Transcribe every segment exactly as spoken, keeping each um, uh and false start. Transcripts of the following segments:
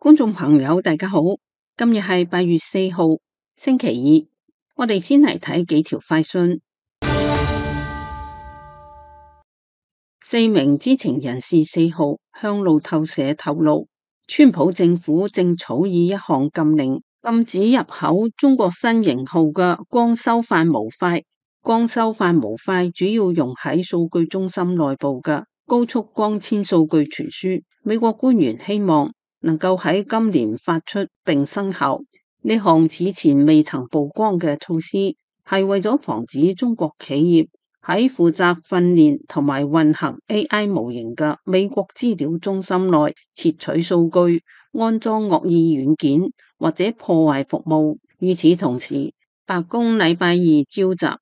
觀眾朋友大家好，今日係八月四號星期二，我哋先嚟睇幾條快訊。四名知情人士四號向路透社透露，川普政府正草擬一項禁令，禁止入口中國新型號嘅光收範模塊。光收範模塊主要用喺數據中心內部嘅高速光纖數據傳輸。美國官員希望能夠喺今年發出並生效。呢項此前未曾曝光嘅措施，係為咗防止中國企業喺負責訓練同埋運行 A I 模型嘅美國資料中心內竊取數據、安裝惡意軟件或者破壞服務。與此同時，白宮禮拜二召集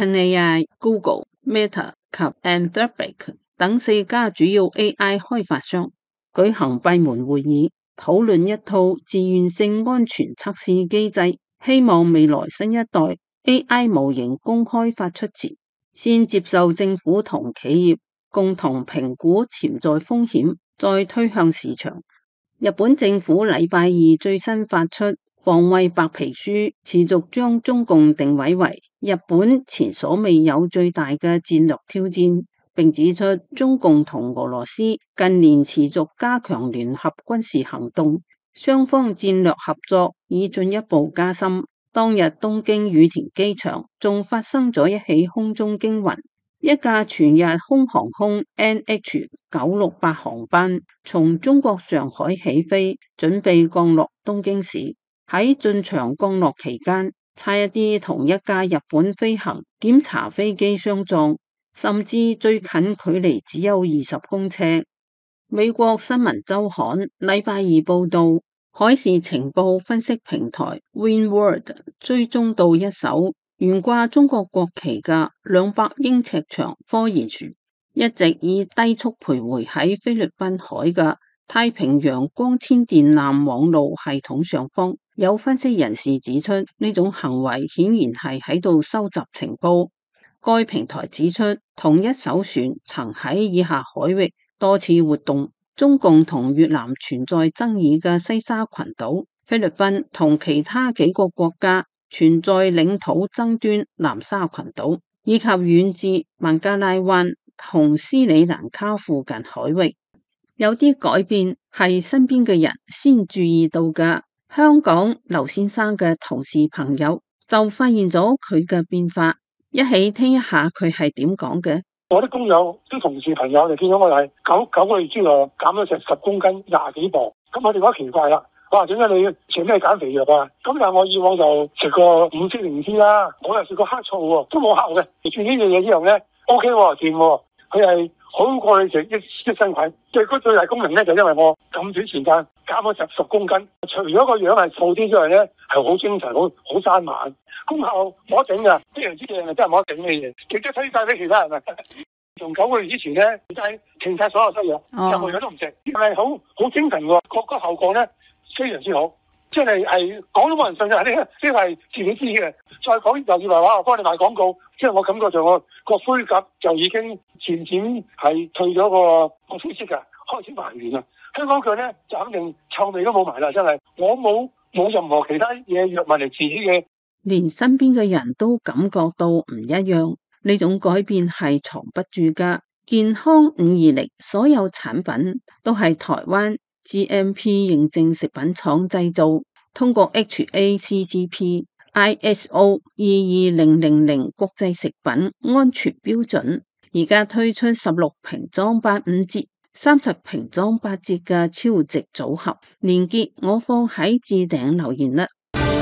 OpenAI、Google、Meta 及 Anthropic 等四家主要 A I 開發商舉行閉門會議，討論一套自願性安全測試機制，希望未來新一代 A I 模型公開發出前，先接受政府同企業共同評估潛在風險，再推向市場。日本政府禮拜二最新發出防衛白皮書，持續將中共定位為日本前所未有最大嘅戰略挑戰，並指出中共同俄羅斯近年持續加強聯合軍事行動，雙方戰略合作已進一步加深。當日東京羽田機場仲發生咗一起空中驚魂，一架全日空航空 N H 九六八航班從中國上海起飛，準備降落東京市。喺進場降落期間，差一啲同一架日本飛行檢查飛機相撞，甚至最近距離只有二十公尺。美國新聞週刊禮拜二報道，海事情報分析平台 Windward 追蹤到一艘懸掛中國國旗嘅兩百英尺長科研船，一直以低速徘徊喺菲律賓海嘅太平洋光纖電纜網路系統上方。有分析人士指出，呢種行為顯然係喺度收集情報。該平台指出，同一艘船曾喺以下海域多次活動。中共同越南存在爭議嘅西沙群島、菲律賓同其他幾個國家存在領土爭端南沙群島，以及遠至孟加拉灣同斯里蘭卡附近海域。有啲改變係身邊嘅人先注意到嘅。香港劉先生嘅同事朋友就發現咗佢嘅變化，一起聽一下佢係點講嘅。 我啲工友、啲同事朋友就見到我係九九個月之內減咗成十公斤、廿幾磅，咁我哋覺得奇怪啦。哇，點解你食咩減肥藥啊？咁但係我以往就食過五星靈芝啦，我又食過黑醋喎，都冇效嘅。食住呢樣嘢之後咧 ，O K 喎，掂喎，佢係好過你食益益生菌。最嗰最大功能咧，就因為我咁短時間減咗十十公斤，除咗個樣係瘦啲之外咧，係好精神、好好生猛，功效冇得頂噶，非常之靚啊！真係冇得頂嘅嘢，亦都推介俾其他人啊！從九個月之前咧，就係停晒所有西藥，任何嘢都唔食，係好好精神喎，個個效果咧非常之好，即係係講都冇人信嘅，呢呢係自己知嘅。再講又以為話我幫你賣廣告，即係我感覺上我個灰甲就已經漸漸係退咗個個灰色噶，開始還原啦。香港腳咧就肯定臭味都冇埋啦，真係我冇冇任何其他嘢藥物嚟治嘅， 連身邊嘅人都感覺到唔一樣。呢種改變係藏不住噶。健康五二零所有產品都係台灣 G M P 認證食品廠製造，通過 H A C C P、I S O 二二零零零國際食品安全標準，而家推出十六瓶裝八五折、三十瓶裝八折嘅超值組合，連結我放喺置頂留言啦。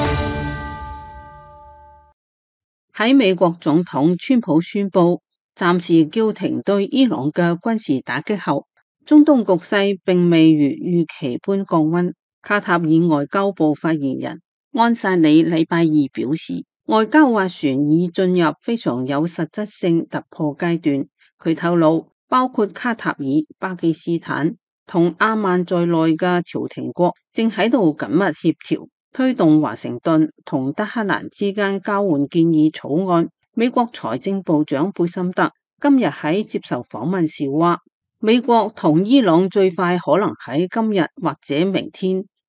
喺美國總統川普宣布暫時叫停對伊朗嘅軍事打擊後，中東局勢並未如預期般降溫。卡塔爾外交部發言人安薩里禮拜二表示，外交斡旋已進入非常有實質性突破階段。佢透露，包括卡塔爾、巴基斯坦同阿曼在內嘅調停國正喺度緊密協調，推動華盛頓同德黑蘭之間交換建議草案。美國財政部長貝森特今日喺接受訪問時話，美國同伊朗最快可能喺今日或者明天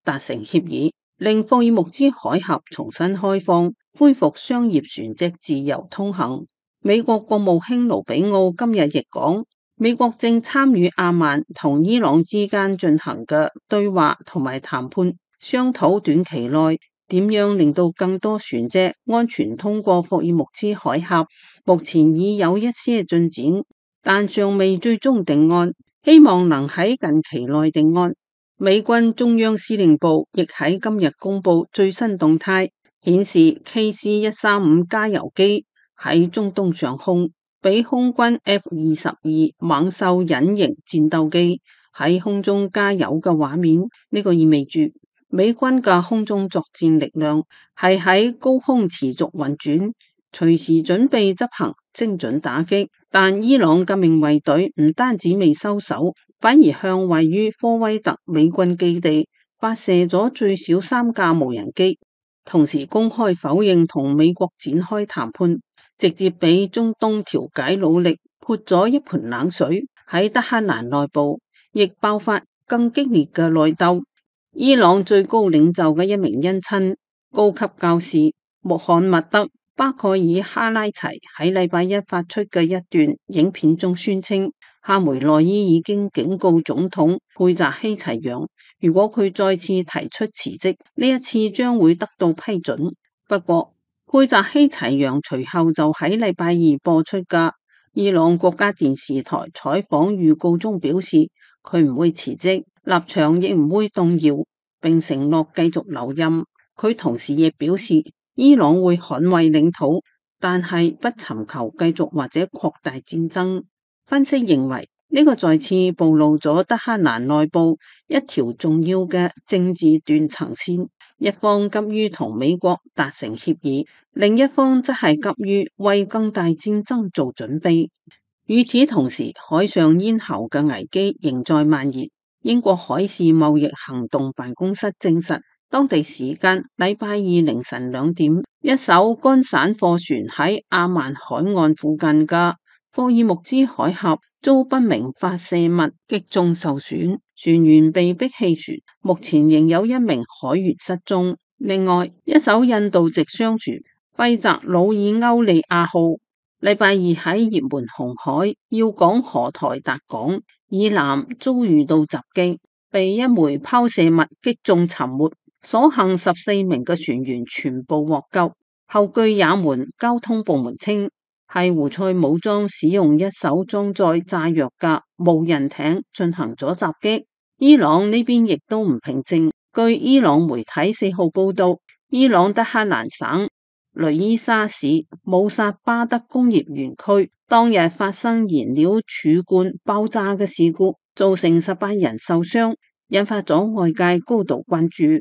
達成協議，令霍爾木茲海峽重新開放，恢復商業船隻自由通行。美國國務卿盧比奧今日亦講，美國正參與阿曼同伊朗之間進行嘅對話同埋談判，商討短期內點樣令到更多船隻安全通過霍爾木茲海峽。目前已有一些進展，但尚未最終定案，希望能喺近期內定案。美軍中央司令部亦喺今日公布最新動態，顯示 K C 一三五加油機喺中東上空，比空軍 F 二十二猛獸隱形戰鬥機喺空中加油嘅畫面。呢個意味住美軍嘅空中作戰力量係喺高空持續運轉，隨時準備執行精準打擊。但伊朗革命衛隊唔單止未收手，反而向位於科威特美軍基地發射咗最少三架無人機，同時公開否認同美國展開談判，直接俾中東調解努力潑咗一盆冷水。喺德黑蘭內部亦爆發更激烈嘅內鬥。伊朗最高領袖嘅一名姻親高級教士穆罕默德巴蓋爾哈拉齊喺禮拜一發出嘅一段影片中宣稱，哈梅內伊已經警告總統佩扎希齊揚，如果佢再次提出辭職，呢一次將會得到批准。不過佩扎希齊揚隨後就喺禮拜二播出嘅伊朗國家電視台採訪預告中表示，佢唔會辭職，立場亦唔會動搖，並承諾繼續留任。佢同時亦表示，伊朗會捍衛領土，但係不尋求繼續或者擴大戰爭。分析認為，呢個再次暴露咗德黑蘭內部一條重要嘅政治斷層線，一方急於同美國達成協議，另一方則係急於為更大戰爭做準備。與此同時，海上咽喉嘅危機仍在蔓延。英國海事貿易行動辦公室證實，當地時間禮拜二凌晨兩點，一艘乾散貨船喺阿曼海岸附近嘅霍爾木茲海峽遭不明發射物擊中受損，船員被逼棄船，目前仍有一名海員失蹤。另外，一艘印度籍商船費澤魯爾歐利亞號禮拜二喺葉門紅海要港荷台達港以南遭遇到襲擊，被一枚拋射物擊中沉沒，所幸十四名嘅船員全部獲救。後據也門交通部門稱，係胡塞武裝使用一艘裝載炸藥嘅無人艇進行咗襲擊。伊朗呢邊亦都唔平靜，據伊朗媒體四號報道，伊朗德黑蘭省雷伊沙市姆薩巴德工業園區當日發生燃料儲罐爆炸嘅事故，造成十八人受傷，引發咗外界高度關注。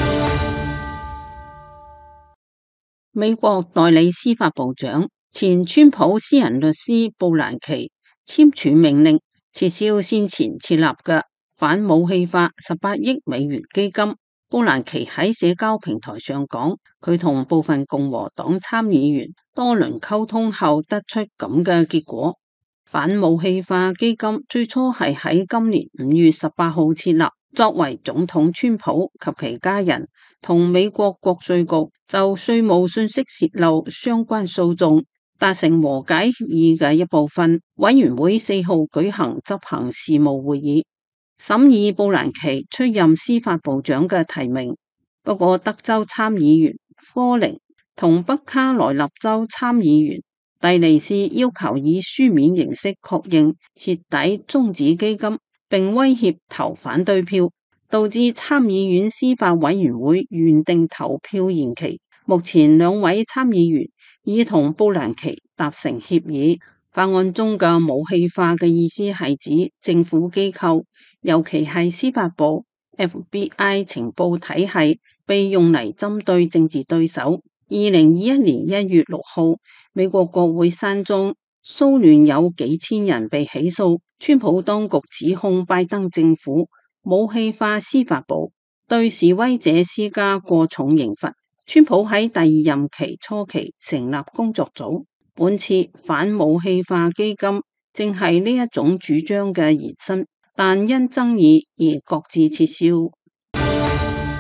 美國代理司法部長前川普私人律師布蘭奇簽署命令，撤銷先前設立嘅反武器化十八億美元基金。布蘭奇喺社交平台上講，佢同部分共和黨參議員多輪溝通後得出咁嘅結果。反武器化基金最初係喺今年五月十八號設立，作為總統川普及其家人同美國國稅局就稅務信息洩漏相關訴訟達成和解協議嘅一部分。委員會四號舉行執行事務會議，審議布蘭奇出任司法部長嘅提名。不過德州參議員科寧同北卡羅來納州參議員蒂尼斯要求以書面形式確認徹底終止基金，並威脅投反對票，導致參議院司法委員會原定投票延期。目前兩位參議員已同布蘭奇達成協議。法案中嘅武器化嘅意思係指政府機構，尤其係司法部、F B I 情報體系被用嚟針對政治對手。二零二一年一月六號，美國國會山莊騷亂有幾千人被起訴，川普當局指控拜登政府武器化司法部，對示威者施加過重刑罰。川普喺第二任期初期成立工作組，本次反武器化基金正係呢一種主張嘅延伸，但因爭議而擱置撤銷。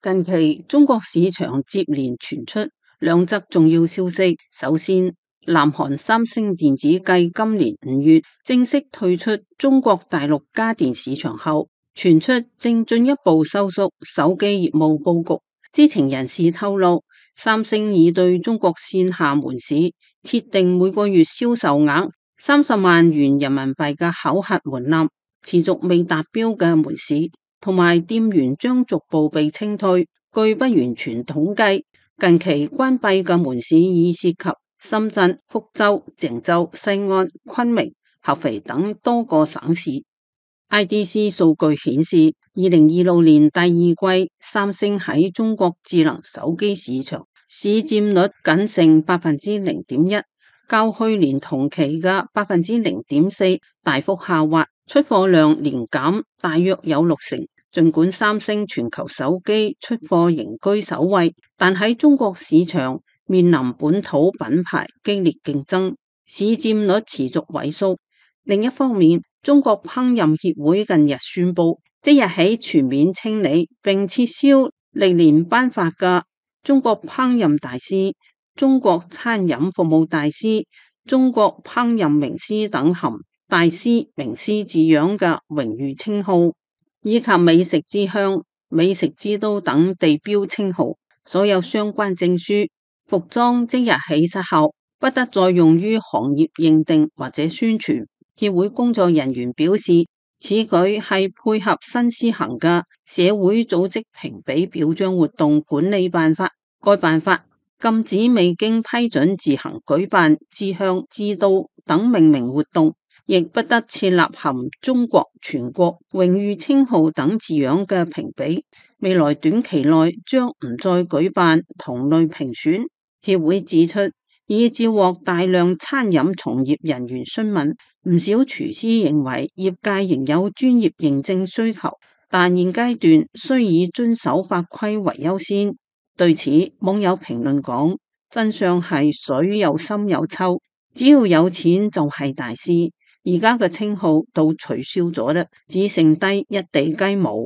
近期中國市場接連傳出兩則重要消息。首先，南韓三星電子繼今年五月正式退出中國大陸家電市場後，傳出正進一步收縮手機業務佈局。知情人士透露，三星已對中國線下門市設定每個月銷售額三十萬元人民幣嘅考核門檻，持續未達標嘅門市同埋店員將逐步被清退。據不完全統計，近期關閉嘅門市已涉及深圳、福州、鄭州、西安、昆明、合肥等多個省市。I D C 數據顯示，二零二六年第二季，三星喺中國智能手機市場市佔率僅剩百分之零點一，較去年同期嘅百分之零點四大幅下滑，出貨量年減大約有六成。儘管三星全球手機出貨仍居首位，但喺中國市場面臨本土品牌激烈競爭，市佔率持續萎縮。另一方面，中國烹飪協會近日宣布，即日起全面清理並撤銷歷年頒發嘅中國烹飪大師、中國餐飲服務大師、中國烹飪名師等含大師、名師字樣嘅榮譽稱號，以及美食之鄉、美食之都等地標稱號。所有相關證書、服裝即日起失效，不得再用於行業認定或者宣傳。協會工作人員表示，此舉係配合新施行嘅社會組織評比表彰活動管理辦法。該辦法禁止未經批准自行舉辦之鄉、之都等命名活動，亦不得設立含中國、全國、榮譽稱號等字樣嘅評比。未來短期內將唔再舉辦同類評選。協會指出，已接獲大量餐飲從業人員詢問，唔少廚師認為業界仍有專業認證需求，但現階段需以遵守法規為優先。對此，網友評論講：真相係水有深有臭，只要有錢就係大師。而家嘅稱號都取消咗啦，只剩低一地雞毛。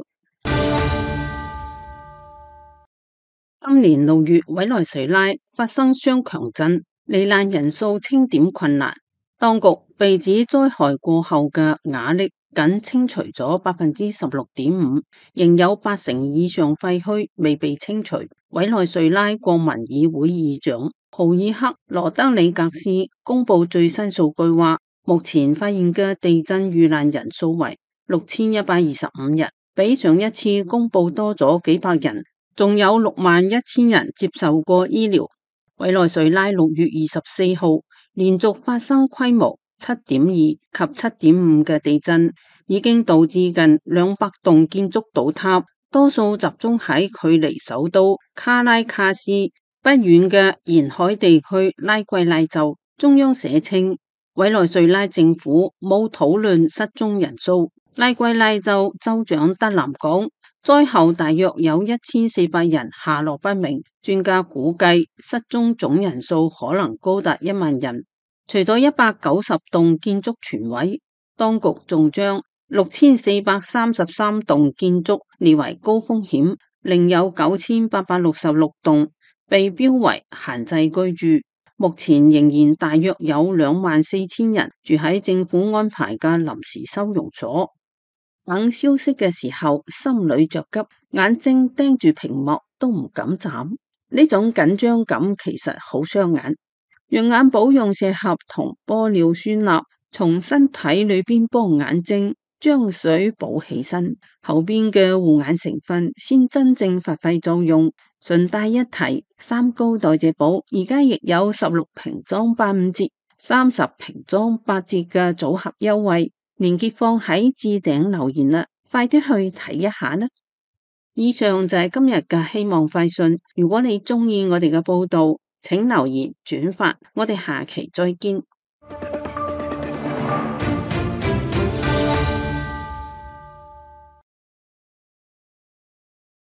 今年六月，委內瑞拉發生雙強震，罹難人數清點困難。當局被指災害過後嘅瓦礫僅清除咗百分之十六點五，仍有八成以上廢墟未被清除。委內瑞拉國民議會議長豪爾克羅德里格斯公布最新數據話，目前發現嘅地震遇難人數為六千一百二十五人，比上一次公布多咗幾百人，仲有六萬一千人接受過醫療。委內瑞拉六月二十四號連續發生規模七點二及七點五嘅地震，已經導致近兩百棟建築倒塌，多數集中喺距離首都卡拉卡斯不遠嘅沿海地區拉圭拉州。中央社稱，委內瑞拉政府冇討論失蹤人數。拉圭拉州州長德南講，災後大約有一千四百人下落不明，專家估計失蹤總人數可能高達一萬人。除咗一百九十棟建築全毀，當局仲將六千四百三十三棟建築列為高風險，另有九千八百六十六棟被標為限制居住。目前仍然大約有兩萬四千人住喺政府安排嘅臨時收容所。等消息嘅時候，心裏着急，眼睛盯住屏幕都唔敢眨。呢種緊張感其實好傷眼。讓眼保用卸合同玻尿酸鈉從身體裏邊幫眼睛將水補起身，後邊嘅護眼成分先真正發揮作用。順帶一提，三高代謝寶而家亦有十六瓶裝八五折、三十瓶裝八折嘅組合優惠。連結放喺置頂留言啦，快啲去睇一下啦！以上就係今日嘅希望快訊。如果你鍾意我哋嘅報道，請留言轉發，我哋下期再見。